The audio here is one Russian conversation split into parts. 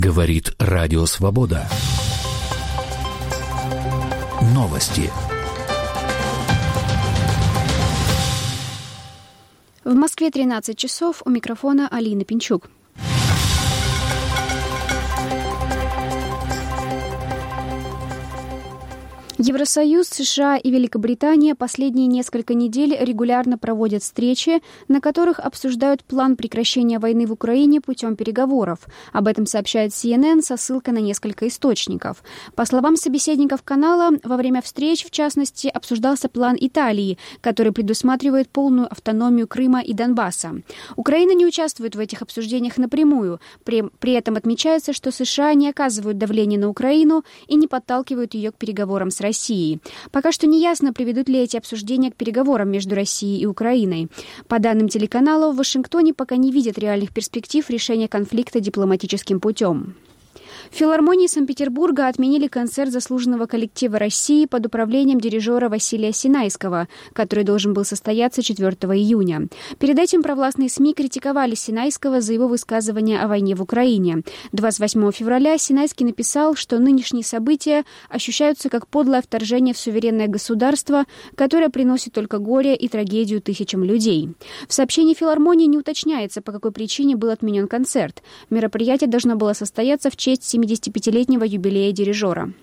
Говорит Радио Свобода. Новости. В Москве 13 часов. У микрофона Алина Пинчук. Евросоюз, США и Великобритания последние несколько недель регулярно проводят встречи, на которых обсуждают план прекращения войны в Украине путем переговоров. Об этом сообщает CNN со ссылкой на несколько источников. По словам собеседников канала, во время встреч, в частности, обсуждался план Италии, который предусматривает полную автономию Крыма и Донбасса. Украина не участвует в этих обсуждениях напрямую. При этом отмечается, что США не оказывают давления на Украину и не подталкивают ее к переговорам с Россией. Пока что не ясно, приведут ли эти обсуждения к переговорам между Россией и Украиной. По данным телеканала, в Вашингтоне пока не видят реальных перспектив решения конфликта дипломатическим путем. В филармонии Санкт-Петербурга отменили концерт заслуженного коллектива России под управлением дирижера Василия Синайского, который должен был состояться 4 июня. Перед этим провластные СМИ критиковали Синайского за его высказывания о войне в Украине. 28 февраля Синайский написал, что нынешние события ощущаются как подлое вторжение в суверенное государство, которое приносит только горе и трагедию тысячам людей. В сообщении филармонии не уточняется, по какой причине был отменен концерт. Мероприятие должно было состояться в честь 75-летнего юбилея дирижера.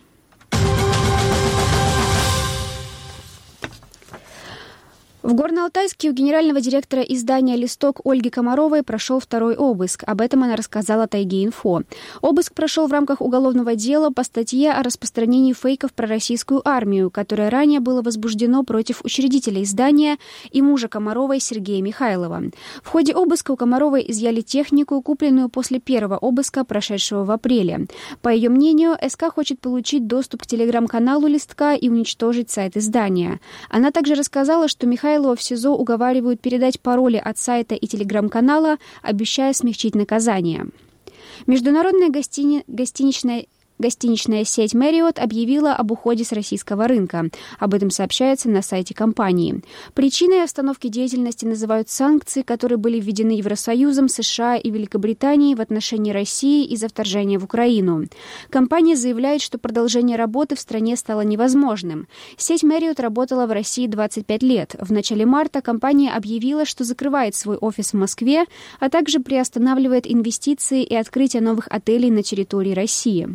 В Горно-Алтайске у генерального директора издания «Листок» Ольги Комаровой прошел второй обыск. Об этом она рассказала Тайге-Инфо. Обыск прошел в рамках уголовного дела по статье о распространении фейков про российскую армию, которое ранее было возбуждено против учредителя издания и мужа Комаровой Сергея Михайлова. В ходе обыска у Комаровой изъяли технику, купленную после первого обыска, прошедшего в апреле. По ее мнению, СК хочет получить доступ к телеграм-каналу «Листка» и уничтожить сайт издания. Она также рассказала, что Михайлова в СИЗО уговаривают передать пароли от сайта и телеграм-канала, обещая смягчить наказание. Международная гостиничная сеть Marriott объявила об уходе с российского рынка. Об этом сообщается на сайте компании. Причиной остановки деятельности называют санкции, которые были введены Евросоюзом, США и Великобританией в отношении России из-за вторжения в Украину. Компания заявляет, что продолжение работы в стране стало невозможным. Сеть Marriott работала в России 25 лет. В начале марта компания объявила, что закрывает свой офис в Москве, а также приостанавливает инвестиции и открытие новых отелей на территории России.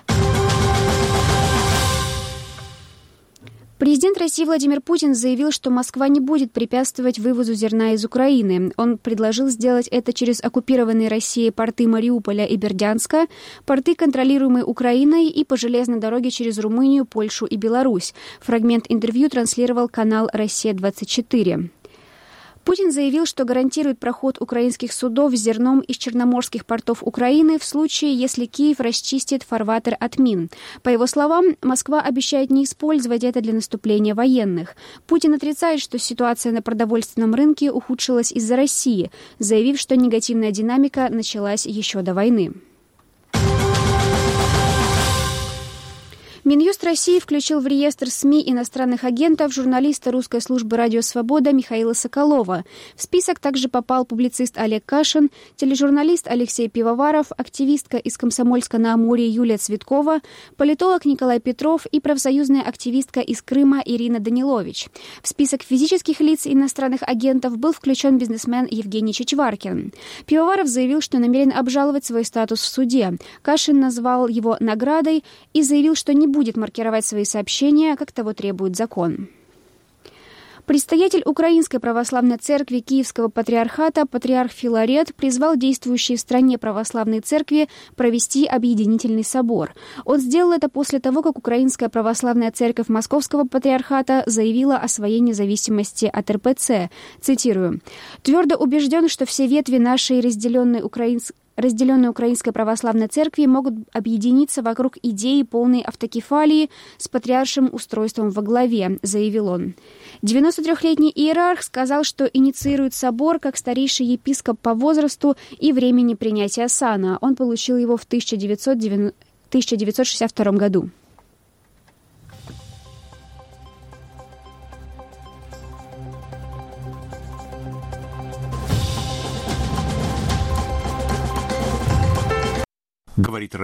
Президент России Владимир Путин заявил, что Москва не будет препятствовать вывозу зерна из Украины. Он предложил сделать это через оккупированные Россией порты Мариуполя и Бердянска, порты, контролируемые Украиной, и по железной дороге через Румынию, Польшу и Беларусь. Фрагмент интервью транслировал канал «Россия-24». Путин заявил, что гарантирует проход украинских судов с зерном из черноморских портов Украины в случае, если Киев расчистит фарватер от мин. По его словам, Москва обещает не использовать это для наступления военных. Путин отрицает, что ситуация на продовольственном рынке ухудшилась из-за России, заявив, что негативная динамика началась еще до войны. Минюст России включил в реестр СМИ иностранных агентов журналиста русской службы «Радио Свобода» Михаила Соколова. В список также попал публицист Олег Кашин, тележурналист Алексей Пивоваров, активистка из Комсомольска-на-Амуре Юлия Цветкова, политолог Николай Петров и профсоюзная активистка из Крыма Ирина Данилович. В список физических лиц иностранных агентов был включен бизнесмен Евгений Чичваркин. Пивоваров заявил, что намерен обжаловать свой статус в суде. Кашин назвал его наградой и заявил, что не будет маркировать свои сообщения, как того требует закон. Предстоятель Украинской православной церкви Киевского патриархата патриарх Филарет призвал действующие в стране православные церкви провести объединительный собор. Он сделал это после того, как Украинская православная церковь Московского патриархата заявила о своей независимости от РПЦ. Цитирую: «Твердо убежден, что все ветви нашей разделенной Украинской Православной Церкви могут объединиться вокруг идеи полной автокефалии с патриаршим устройством во главе», — заявил он. 93-летний иерарх сказал, что инициирует собор как старейший епископ по возрасту и времени принятия сана. Он получил его в 1962 году. Говорит говорит